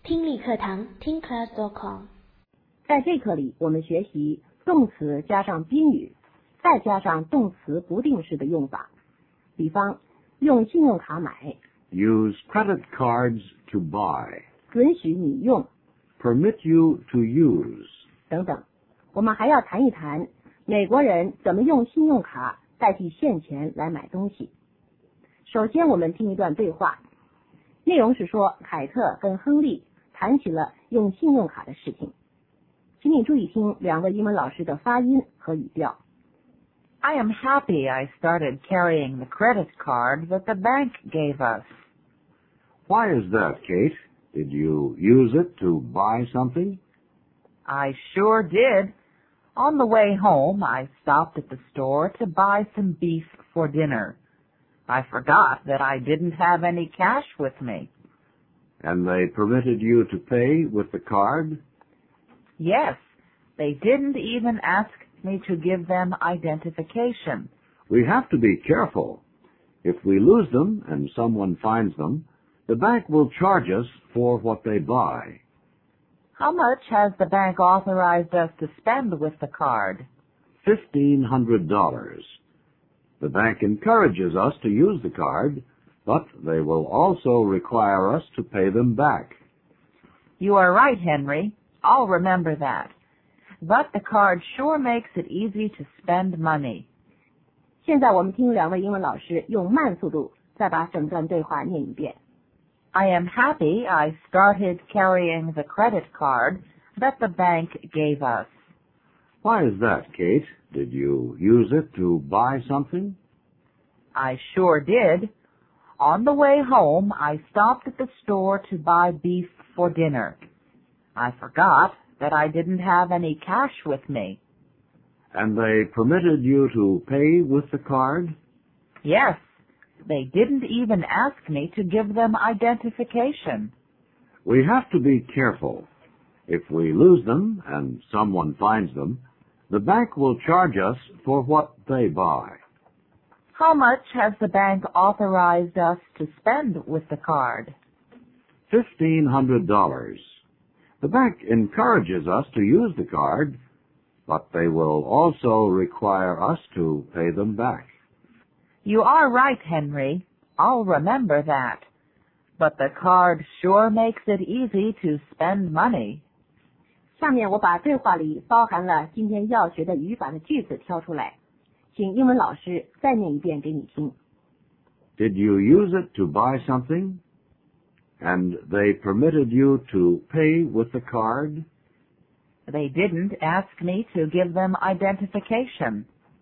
听力课堂听 class.com。 在这课里，我们学习动词加上宾语，再加上动词不定式的用法。比方，用信用卡买， Use credit cards to buy. 准许你用 Permit you to use. 等等。我们还要谈一谈美国人怎么用信用卡代替现钱来买东西。首先，我们听一段对话，内容是说凯特跟亨利谈起了用信用卡的事情。请你注意听两位英文老师的发音和语调。 I am happy I started carrying the credit card that the bank gave us. Why is that, Kate? Did you use it to buy something? I sure did. On the way home, I stopped at the store to buy some beef for dinner. I forgot that I didn't have any cash with me. And they permitted you to pay with the card? Yes, they didn't even ask me to give them identification. We have to be careful. If we lose them and someone finds them, the bank will charge us for what they buy. How much has the bank authorized us to spend with the card? $1,500. The bank encourages us to use the card, but they will also require us to pay them back. You are right, Henry. I'll remember that. But the card sure makes it easy to spend money. 现在我们听两位英文老师用慢速度再把整段对话念一遍。 I am happy I started carrying the credit card that the bank gave us. Why is that, Kate? Did you use it to buy something? I sure did. On the way home, I stopped at the store to buy beef for dinner. I forgot that I didn't have any cash with me. And they permitted you to pay with the card? Yes, they didn't even ask me to give them identification. We have to be careful. If we lose them and someone finds them, the bank will charge us for what they buy. How much has the bank authorized us to spend with the card? $1,500. The bank encourages us to use the card, but they will also require us to pay them back. You are right, Henry. I'll remember that. But the card sure makes it easy to spend money. 下面我把对话里包含了今天要学的语法的句子挑出来，请英文老师再念一遍给你听。 Did you use it to buy something? And they permitted you to pay with the card? They didn't ask me to give them identification.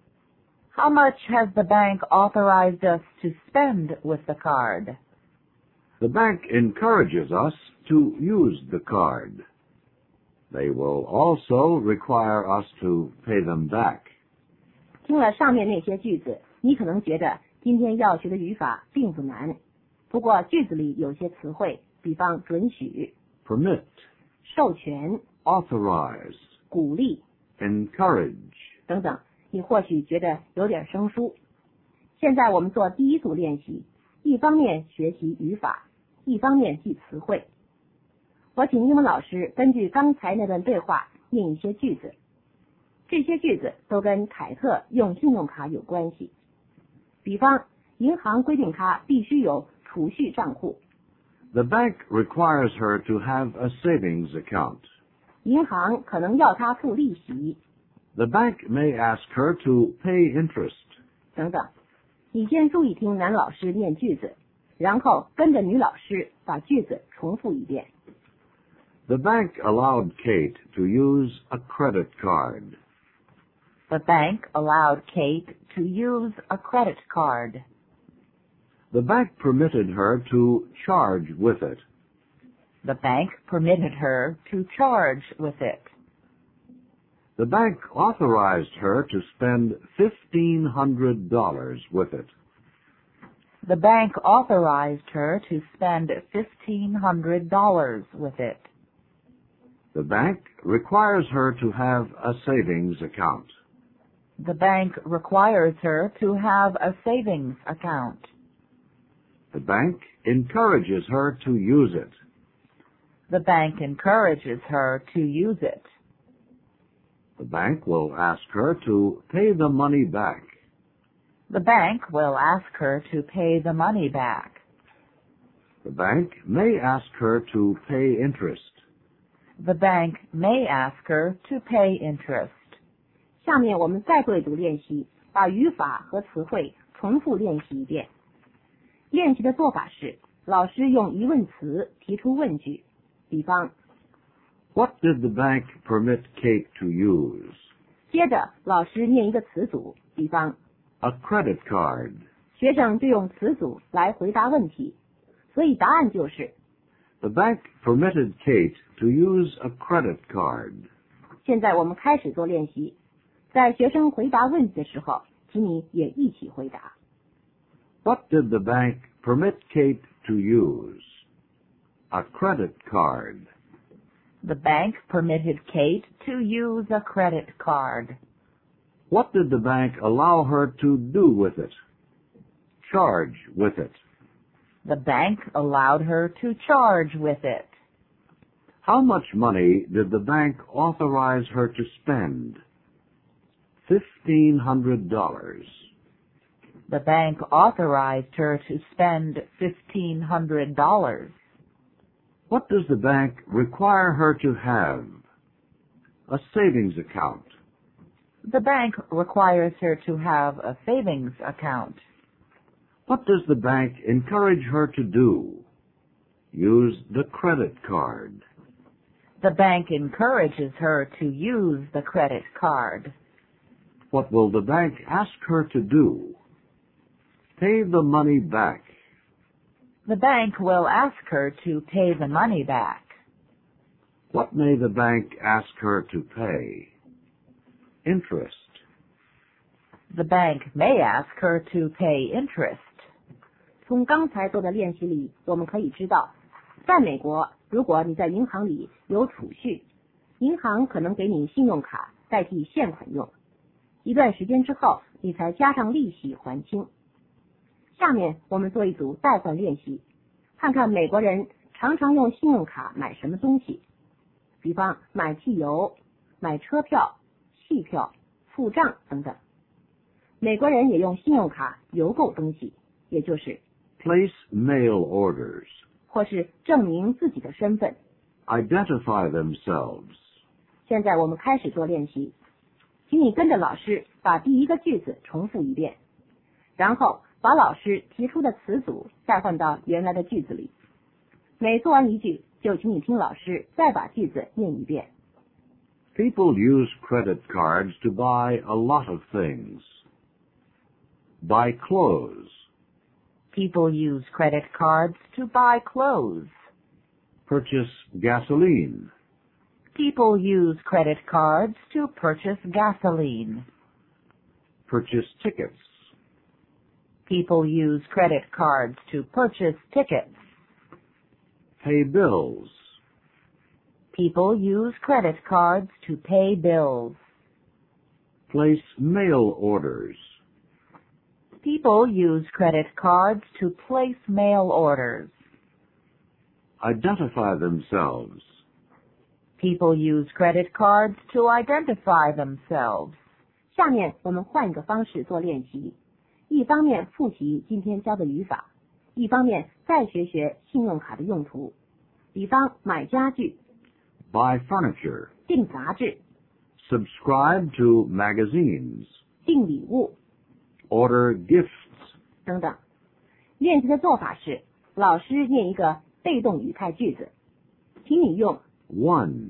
How much has the bank authorized us to spend with the card? The bank encourages us to use the card. They will also require us to pay them back. 听了上面那些句子，你可能觉得今天要学的语法并不难，不过句子里有些词汇，比方准许、 Permit, 授权、 authorize, 鼓励 encourage. 等等，你或许觉得有点生疏。现在我们做第一组练习，一方面学习语法，一方面记词汇。我请英文老师根据刚才那段对话念一些句子，这些句子都跟凯特用信用卡有关系。比方，银行规定他必须有储蓄账户。 The bank requires her to have a savings account. 银行可能要他付利息。 The bank may ask her to pay interest. 等等，你先注意听男老师念句子，然后跟着女老师把句子重复一遍。 The bank allowed Kate to use a credit card. The bank allowed Kate to use a credit card. The bank permitted her to charge with it. The bank permitted her to charge with it. The bank authorized her to spend $1,500 with it. The bank authorized her to spend $1,500 with it. The bank requires her to have a savings account. The bank requires her to have a savings account. The bank encourages her to use it. The bank encourages her to use it. The bank will ask her to pay the money back. The bank will ask her to pay the money back. The bank may ask her to pay interest. The bank may ask her to pay interest. 下面我们再对读练习，把语法和词汇重复练习一遍。练习的做法是，老师用疑问词提出问句，比方 What did the bank permit Kate to use? 接着老师念一个词组，比方 A credit card. 学生就用词组来回答问题，所以答案就是 The bank permitted Kate to use a credit card. 现在我们开始做练习，在学生回答问题的时候，请你也一起回答。 What did the bank permit Kate to use? A credit card. The bank permitted Kate to use a credit card. What did the bank allow her to do with it? Charge with it. The bank allowed her to charge with it. How much money did the bank authorize her to spend? $1,500. The bank authorized her to spend $1,500. What does the bank require her to have? A savings account. The bank requires her to have a savings account. What does the bank encourage her to do? Use the credit card. The bank encourages her to use the credit card. What will the bank ask her to do? Pay the money back. The bank will ask her to pay the money back. What may the bank ask her to pay? Interest. The bank may ask her to pay interest. 从刚才做的练习里，我们可以知道，在美国，如果你在银行里有储蓄，银行可能给你信用卡代替现款用，一段时间之后，你才加上利息还清。下面我们做一组代换练习，看看美国人常常用信用卡买什么东西，比方买汽油、买车票、戏票、付账等等。美国人也用信用卡邮购东西，也就是 Place mail orders. 或是证明自己的身份。 Identify themselves. 现在我们开始做练习，请你跟着老师把第一个句子重复一遍，然后把老师提出的词组代换到原来的句子里。每做完一句，就请你听老师再把句子念一遍。 People use credit cards to buy a lot of things. Buy clothes. People use credit cards to buy clothes. Purchase gasoline. People use credit cards to purchase gasoline. Purchase tickets. People use credit cards to purchase tickets. Pay bills. People use credit cards to pay bills. Place mail orders. People use credit cards to place mail orders. Identify themselves. People use credit cards to identify themselves. 下面我们换一个方式做练习，一方面复习今天教的语法，一方面再学学信用卡的用途。比方买家具、 Buy furniture. 订杂志、 Subscribe to magazines. 订礼物 Order gifts. 等等。练习的做法是，老师念一个被动语态句子，请你用 One.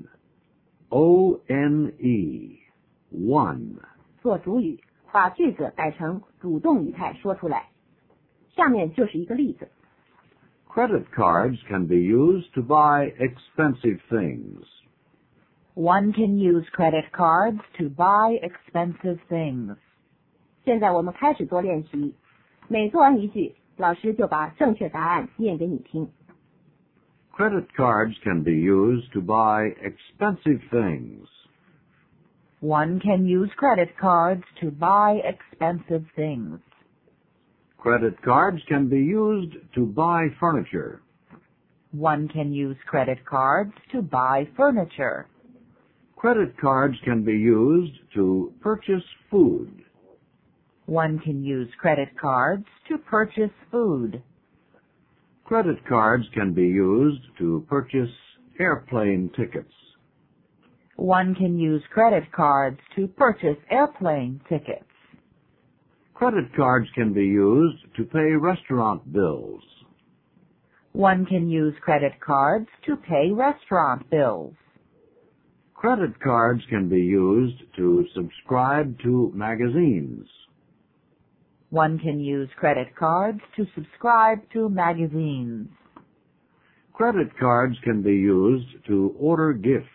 O-N-E. One. 做主语，把句子改成主动语态说出来。下面就是一个例子。 Credit cards can be used to buy expensive things. One can use credit cards to buy expensive things. 现在我们开始做练习，每做完一句，老师就把正确答案念给你听。 Credit cards can be used to buy expensive things. One can use credit cards to buy expensive things. Credit cards can be used to buy furniture. One can use credit cards to buy furniture. Credit cards can be used to purchase food. One can use credit cards to purchase food. Credit cards can be used to purchase airplane tickets. One can use credit cards to purchase airplane tickets. Credit cards can be used to pay restaurant bills. One can use credit cards to pay restaurant bills. Credit cards can be used to subscribe to magazines. One can use credit cards to subscribe to magazines. Credit cards can be used to order gifts.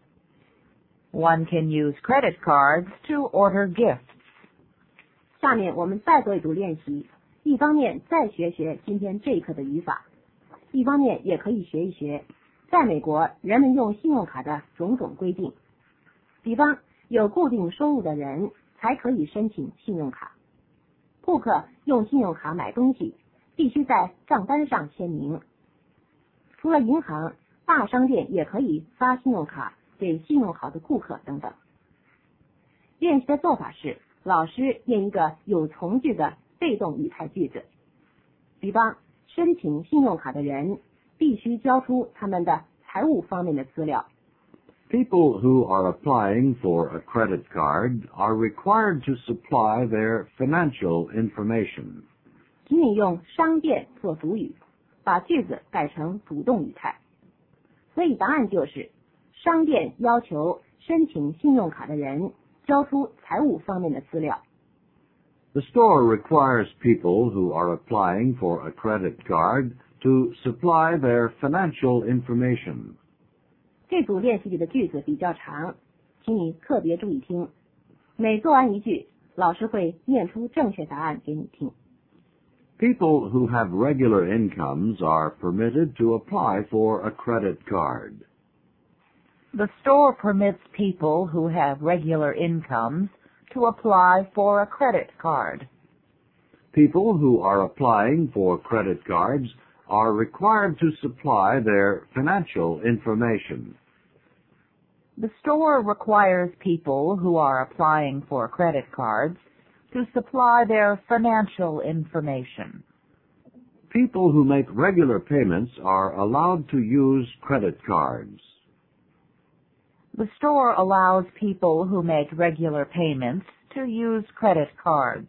One can use credit cards to order gifts. 下面我们再做一组练习，一方面再学学今天这一课的语法，一方面也可以学一学在美国人们用信用卡的种种规定。比方，有固定收入的人才可以申请信用卡。顾客用信用卡买东西，必须在账单上签名。除了银行，大商店也可以发信用卡给信用好的顾客等等。练习的做法是，老师念一个有从句的被动语态句子。比方，申请信用卡的人必须交出他们的财务方面的资料。 People who are applying for a credit card are required to supply their financial information. 请你用商店做主语，把句子改成主动语态。所以答案就是商店要求申请信用卡的人交出财务方面的资料。 The store requires people who are applying for a credit card to supply their financial information. 这组练习里的句子比较长，请你特别注意听。每做完一句，老师会念出正确答案给你听。 People who have regular incomes are permitted to apply for a credit card. The store permits people who have regular incomes to apply for a credit card. People who are applying for credit cards are required to supply their financial information. The store requires people who are applying for credit cards to supply their financial information. People who make regular payments are allowed to use credit cards. The store allows people who make regular payments to use credit cards.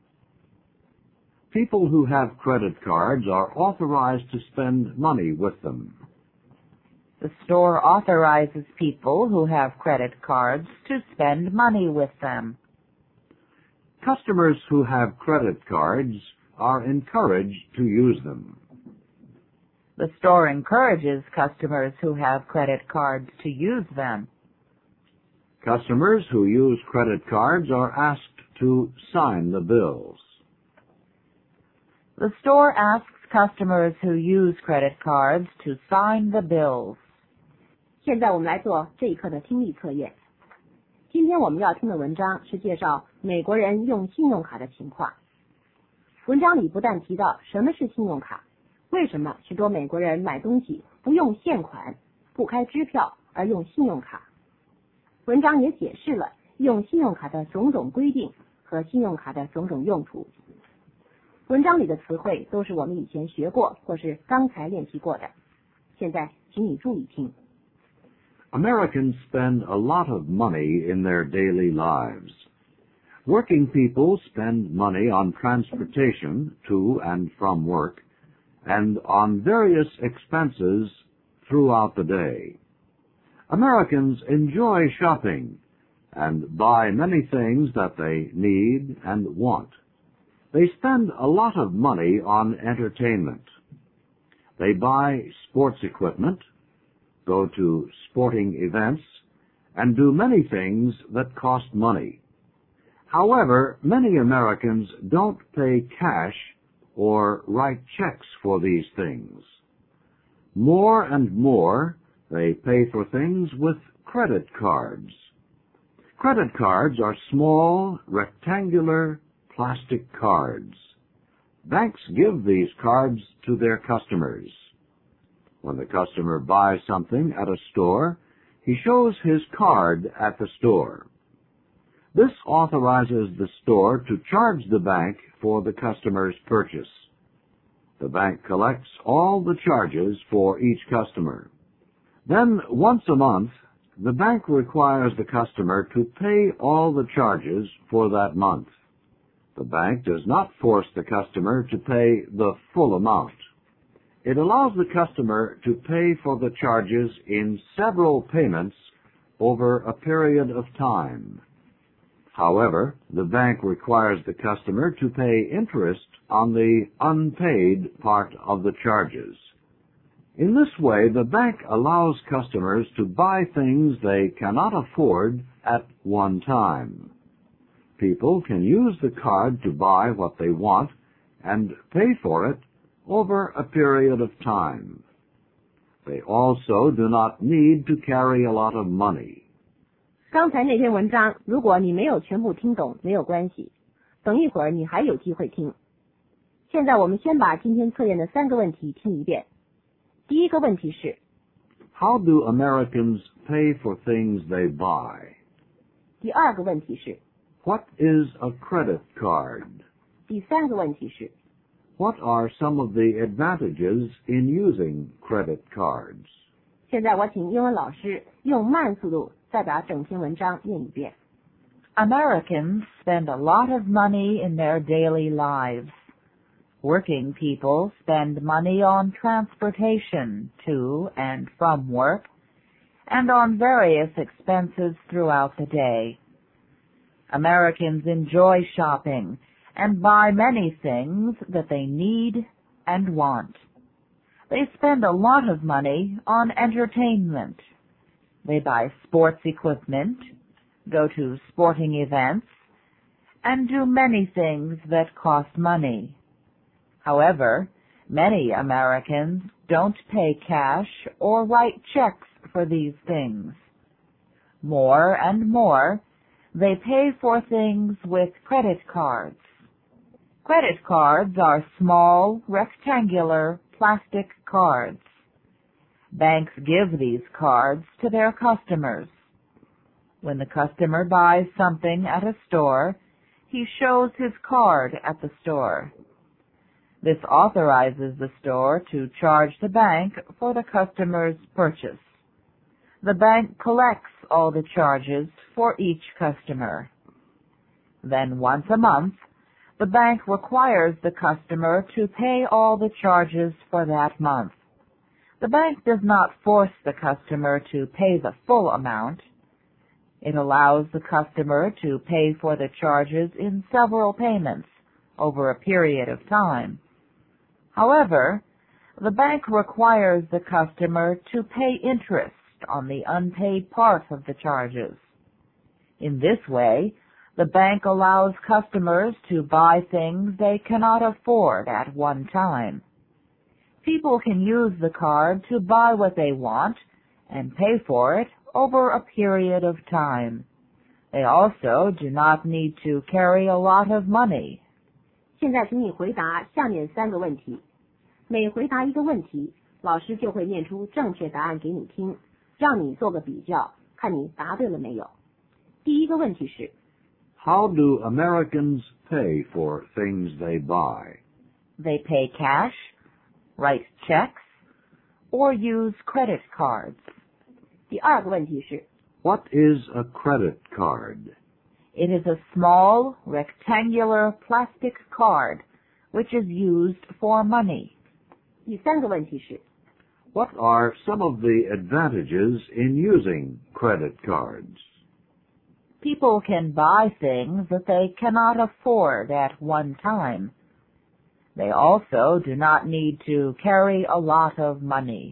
People who have credit cards are authorized to spend money with them. The store authorizes people who have credit cards to spend money with them. Customers who have credit cards are encouraged to use them. The store encourages customers who have credit cards to use them. Customers who use credit cards are asked to sign the bills. The store asks customers who use credit cards to sign the bills. 现在我们来做这一课的听力测验。今天我们要听的文章是介绍美国人用信用卡的情况。文章里不但提到什么是信用卡，为什么许多美国人买东西不用现款、不开支票而用信用卡，文章也解释了用信用卡的种种规定和信用卡的种种用途。文章里的词汇都是我们以前学过或是刚才练习过的。现在请你注意听。 Americans spend a lot of money in their daily lives. Working people spend money on transportation to and from work and on various expenses throughout the day. Americans enjoy shopping and buy many things that they need and want. They spend a lot of money on entertainment. They buy sports equipment, go to sporting events, and do many things that cost money. However, many Americans don't pay cash or write checks for these things. More and more, they pay for things with credit cards. Credit cards are small, rectangular, plastic cards. Banks give these cards to their customers. When the customer buys something at a store, he shows his card at the store. This authorizes the store to charge the bank for the customer's purchase. The bank collects all the charges for each customer. Then, once a month, the bank requires the customer to pay all the charges for that month. The bank does not force the customer to pay the full amount. It allows the customer to pay for the charges in several payments over a period of time. However, the bank requires the customer to pay interest on the unpaid part of the charges. In this way, the bank allows customers to buy things they cannot afford at one time. People can use the card to buy what they want and pay for it over a period of time. They also do not need to carry a lot of money. 刚才那篇文章，如果你没有全部听懂，没有关系，等一会儿你还有机会听。现在我们先把今天测验的3个问题听一遍。第一个问题是 How do Americans pay for things they buy? 第二个问题是 What is a credit card? 第三个问题是 What are some of the advantages in using credit cards? 现在我请英文老师用慢速度再把整篇文章念一遍。 Americans spend a lot of money in their daily lives. Working people spend money on transportation to and from work, and on various expenses throughout the day. Americans enjoy shopping and buy many things that they need and want. They spend a lot of money on entertainment. They buy sports equipment, go to sporting events, and do many things that cost money. However, many Americans don't pay cash or write checks for these things. More and more, they pay for things with credit cards. Credit cards are small, rectangular, plastic cards. Banks give these cards to their customers. When the customer buys something at a store, he shows his card at the store. This authorizes the store to charge the bank for the customer's purchase. The bank collects all the charges for each customer. Then once a month, the bank requires the customer to pay all the charges for that month. The bank does not force the customer to pay the full amount. It allows the customer to pay for the charges in several payments over a period of time. However, the bank requires the customer to pay interest on the unpaid part of the charges. In this way, the bank allows customers to buy things they cannot afford at one time. People can use the card to buy what they want and pay for it over a period of time. They also do not need to carry a lot of money. 现在请你回答下面3个问题，每回答一个问题，老师就会念出正确答案给你听，让你做个比较，看你答对了没有。第一个问题是 How do Americans pay for things they buy? They pay cash, write checks, or use credit cards. 第二个问题是 What is a credit card? It is a small, rectangular plastic card which is used for money. 第三个问题是 What are some of the advantages in using credit cards? People can buy things that they cannot afford at one time. They also do not need to carry a lot of money.